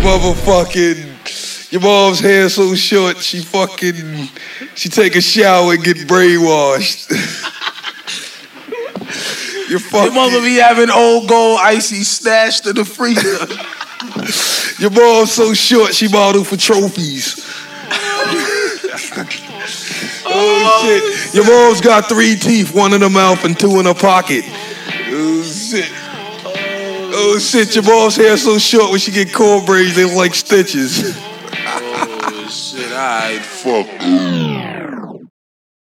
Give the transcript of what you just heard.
Your mom's hair so short, she take a shower and get brainwashed. Your mother be having old gold icy stashed in the freezer. Your mom's so short, she modeled for trophies. Oh shit. Your mom's got 3 teeth, 1 in her mouth and 2 in her pocket. Oh shit. Oh shit, your mom's hair so short when she get cornbraids, they look like stitches. Oh shit, alright, fuck.